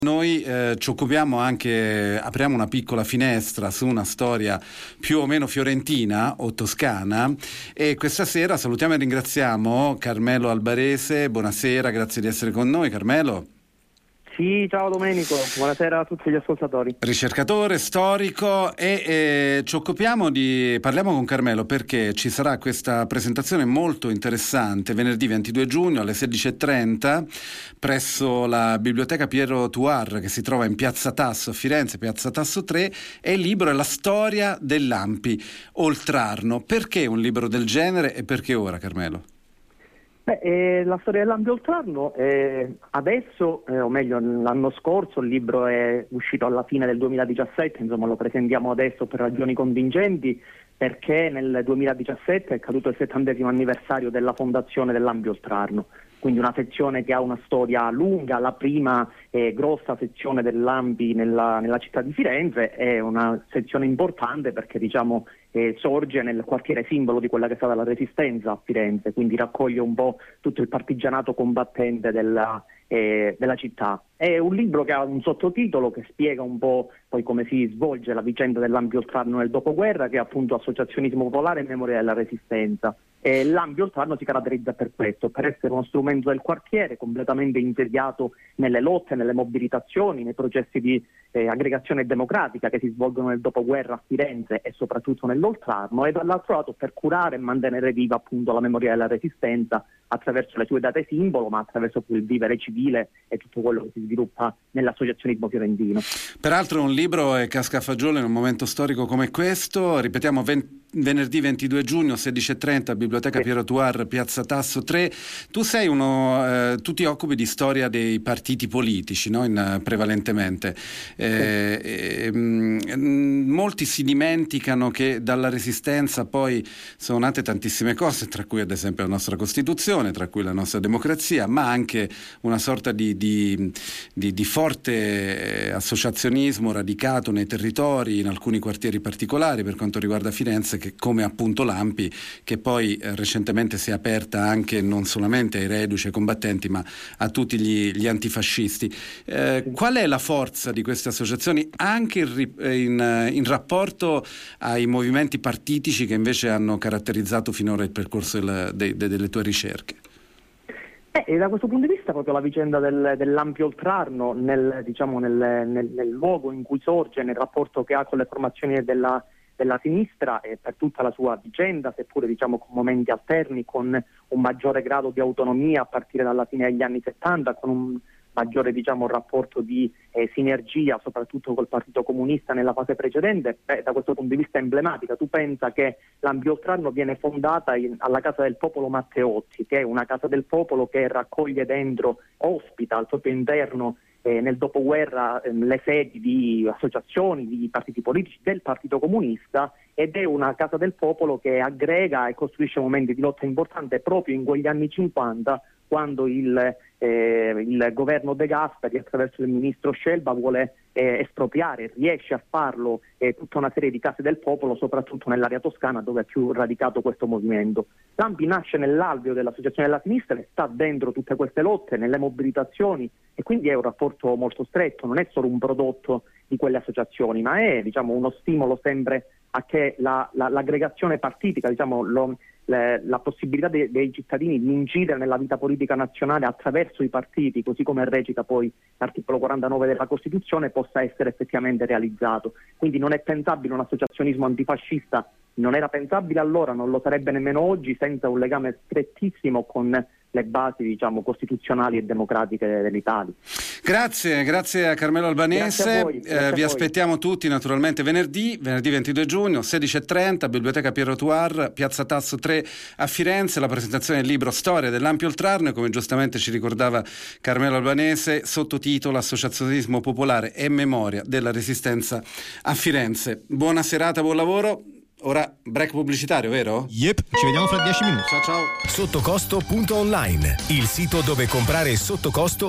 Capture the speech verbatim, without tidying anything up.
Noi eh, ci occupiamo anche, apriamo una piccola finestra su una storia più o meno fiorentina o toscana, e questa sera salutiamo e ringraziamo Carmelo Albarese. Buonasera, grazie di essere con noi, Carmelo. Sì, ciao Domenico, buonasera a tutti gli ascoltatori. Ricercatore, storico, e eh, ci occupiamo di, parliamo con Carmelo perché ci sarà questa presentazione molto interessante venerdì ventidue giugno alle sedici e trenta presso la Biblioteca Piero Tuar, che si trova in Piazza Tasso a Firenze, Piazza Tasso tre, e il libro è La storia dell'Ampi Oltrarno. Perché un libro del genere e perché ora, Carmelo? Beh, eh, la storia dell'Ampi Oltrarno, eh, adesso, eh, o meglio l'anno scorso, il libro è uscito alla fine del duemiladiciassette, insomma lo presentiamo adesso per ragioni contingenti, perché nel duemiladiciassette è caduto il settantesimo anniversario della fondazione dell'Ampi Oltrarno, quindi una sezione che ha una storia lunga, la prima eh, grossa sezione dell'Ampi nella, nella città di Firenze, è una sezione importante perché diciamo eh, sorge nel quartiere simbolo di quella che è stata la Resistenza a Firenze, quindi raccoglie un po' tutto il partigianato combattente della, eh, della città. È un libro che ha un sottotitolo che spiega un po' poi come si svolge la vicenda dell'Ampi Oltrarno nel dopoguerra, che è appunto associazionismo popolare in memoria della Resistenza. E l'Ampi Oltrarno si caratterizza per questo, per essere uno strumento del quartiere completamente insediato nelle lotte, nelle mobilitazioni, nei processi di eh, aggregazione democratica che si svolgono nel dopoguerra a Firenze e soprattutto nell'Oltrarno, e dall'altro lato per curare e mantenere viva appunto la memoria della Resistenza attraverso le sue date simbolo, ma attraverso il vivere civile e tutto quello che si sviluppa nell'associazionismo fiorentino. Peraltro un libro è casca a fagiolo in un momento storico come questo. Ripetiamo, ven- venerdì ventidue giugno sedici e trenta, Biblioteca sì. Piero Tuar, Piazza Tasso tre. Tu sei uno, eh, tu ti occupi di storia dei partiti politici, no? In, prevalentemente. Eh, sì. eh, mh, molti si dimenticano che dalla Resistenza poi sono nate tantissime cose, tra cui ad esempio la nostra Costituzione, tra cui la nostra democrazia, ma anche una sorta di, di, di, di forte associazionismo radicato nei territori, in alcuni quartieri particolari per quanto riguarda Firenze, che come appunto l'Ampi, che poi eh, recentemente si è aperta anche non solamente ai reduci e ai combattenti, ma a tutti gli, gli antifascisti. Eh, qual è la forza di queste associazioni anche in, in, in rapporto ai movimenti partitici che invece hanno caratterizzato finora il percorso del, de, de, delle tue ricerche? Eh, da questo punto di vista proprio la vicenda del, dell'Ampi Oltrarno nel, diciamo, nel, nel, nel luogo in cui sorge, nel rapporto che ha con le formazioni della, della sinistra, e per tutta la sua vicenda, seppure diciamo con momenti alterni, con un maggiore grado di autonomia a partire dalla fine degli anni settanta, con un maggiore diciamo rapporto di eh, sinergia soprattutto col Partito Comunista nella fase precedente, beh, da questo punto di vista è emblematica. Tu pensa che l'Ampi Oltrarno viene fondata in, alla Casa del Popolo Matteotti, che è una Casa del Popolo che raccoglie dentro, ospita al proprio interno eh, nel dopoguerra eh, le sedi di associazioni, di partiti politici del Partito Comunista, ed è una Casa del Popolo che aggrega e costruisce momenti di lotta importante proprio in quegli anni cinquanta, quando il, eh, il governo De Gasperi attraverso il ministro Scelba vuole eh, espropriare, riesce a farlo, eh, tutta una serie di case del popolo, soprattutto nell'area toscana dove è più radicato questo movimento. L'Ampi nasce nell'alveo dell'associazione della sinistra e sta dentro tutte queste lotte, nelle mobilitazioni, e quindi è un rapporto molto stretto, non è solo un prodotto di quelle associazioni, ma è diciamo uno stimolo sempre a che la, la, l'aggregazione partitica, diciamo lo, le, la possibilità de, dei cittadini di incidere nella vita politica nazionale attraverso i partiti, così come recita poi l'articolo quarantanove della Costituzione, possa essere effettivamente realizzato. Quindi non è pensabile un associazionismo antifascista, non era pensabile allora, non lo sarebbe nemmeno oggi, senza un legame strettissimo con le basi diciamo costituzionali e democratiche dell'Italia. Grazie, grazie a Carmelo Albanese. Grazie a voi, grazie eh, vi a aspettiamo tutti naturalmente venerdì, venerdì ventidue giugno, sedici e trenta, Biblioteca Piero Tuar, Piazza Tasso tre a Firenze, la presentazione del libro Storia dell'Ampi Oltrarno, e come giustamente ci ricordava Carmelo Albanese, sottotitolo Associazionismo popolare e memoria della Resistenza a Firenze. Buona serata, buon lavoro. Ora break pubblicitario, vero? Yep, ci vediamo fra dieci minuti. Ciao ciao. Sottocosto punto online, il sito dove comprare sotto costo